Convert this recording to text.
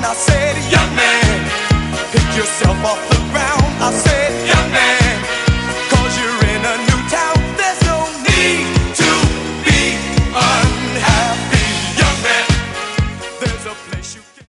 I said, young man, pick yourself off the ground. I said,